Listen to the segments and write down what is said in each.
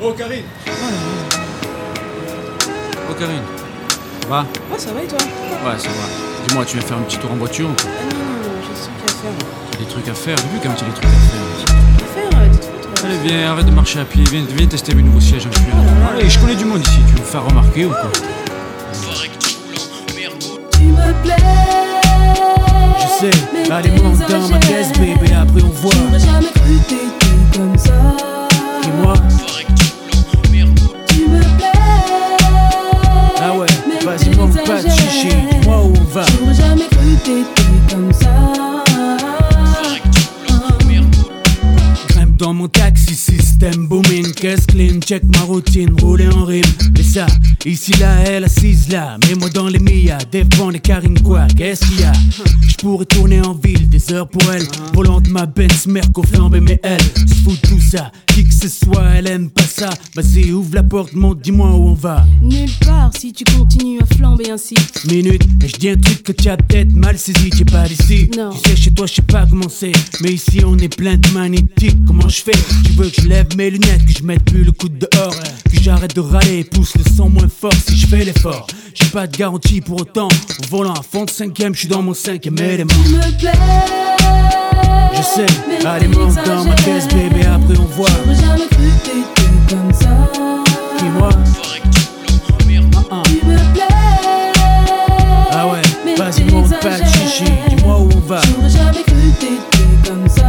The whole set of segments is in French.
Oh Karine. Oh Karine. Ça va? Ouais, ça va et toi? Ouais, ça va. Dis-moi, tu viens faire un petit tour en voiture ou quoi? Ah non, j'ai des trucs à faire. Tu as des trucs à faire? J'ai vu quand même tu as des trucs à faire. Dites-moi, toi. Allez, viens, arrête de marcher à pied. Viens tester mes nouveaux sièges en cuir. Allez, je connais du monde ici. Tu veux me faire remarquer ou quoi? Tu me plais. Je sais, allez monte dans ma caisse bébé, après on voit. J'aurais jamais cru que t'étais comme ça. Dis-moi, Tu me plais. ah ouais, Mais vas-y monte pas de t'exagères. chichi, dis-moi où on va. J'aurais jamais cru que t'étais comme ça. Grimpe dans mon taxi, système booming, caisse clean, check ma routine, rouler en rime. Mais ça, ici là, elle assise là, mets-moi dans les millas, défends les carines quoi, qu'est-ce qu'il y a? J'pourrais tourner en ville, des heures pour elle, volant de ma Benz, Merco flambé, mais elle se fout de tout ça, qui que ce soit, elle aime pas ça. Vas-y, ouvre la porte, monte, dis-moi où on va. Nulle part si tu continues à flamber ainsi. Minute, et je dis un truc que tu as peut-être mal saisi, t'es pas d'ici. Non. Tu sais, chez toi, je sais pas comment c'est, mais ici on est plein de magnétiques. Comment je fais? Tu veux que je lève mes lunettes, que je mette plus le coude dehors, que j'arrête de râler, pousse le son moins fort si je fais l'effort. J'ai pas de garantie pour autant, au volant à fond de cinquième, je suis dans mon cinquième élément. Tu me plais. Je sais, Mais allez monte dans ma caisse bébé, après on voit. J'aurais jamais cru que t'étais comme ça. Dis-moi, Tu me plais. ah ouais, Mais vas-y monte pas de chichi, t'exagères. dis-moi où on va. J'aurais jamais cru que t'étais comme ça.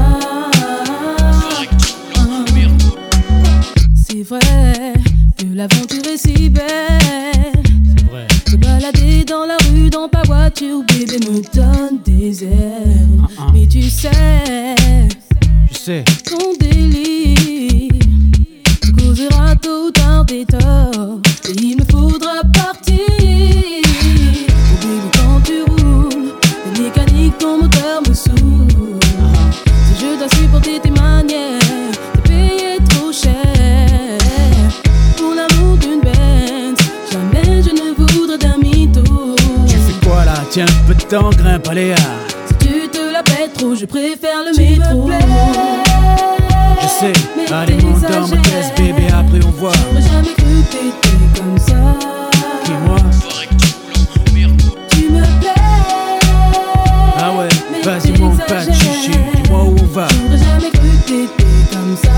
C'est vrai que l'aventure est si belle. C'est vrai. Se balader dans la rue dans ta voiture, bébé, me donne des ailes. Mais tu sais, Je sais, ton délire te causera tôt ou tard des torts. Et il me faudra partir. Oh bébé, quand tu roules, la mécanique, ton moteur me saoule. Si je dois supporter tes manières, t'as payé trop cher. Pour l'amour d'une Benz, jamais je ne voudrais d'un mytho. tu fais quoi là? Tiens un peu de temps, grimpe, allez ah. Si tu te la pètes trop, je préfère le métro. Je sais, allez monte dans ma caisse bébé, après on voit. J'aurais jamais cru que t'étais comme ça. Dis-moi, Tu me plais. ah ouais, Mais vas-y monte pas de chichi, t'exagères. dis-moi où on va. J'aurais jamais cru que t'étais comme ça.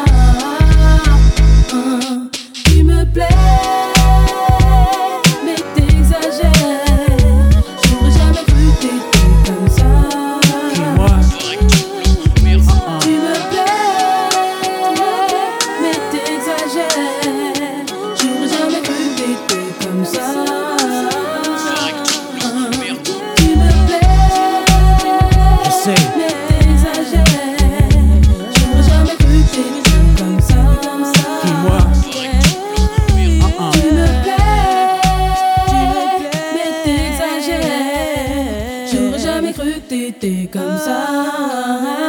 Tu me plais. Mais t'exagères. J'aurais jamais cru que t'étais comme ça. Dis-moi, Tu me plais. Mais t'exagères. J'aurais jamais cru que t'étais comme ça. Tu me plais. je sais, Mais t'exagères. J'aurais jamais cru que t'étais comme ça. dis-moi, Tu me plais. Mais t'exagères. J'aurais jamais cru que t'étais comme ça.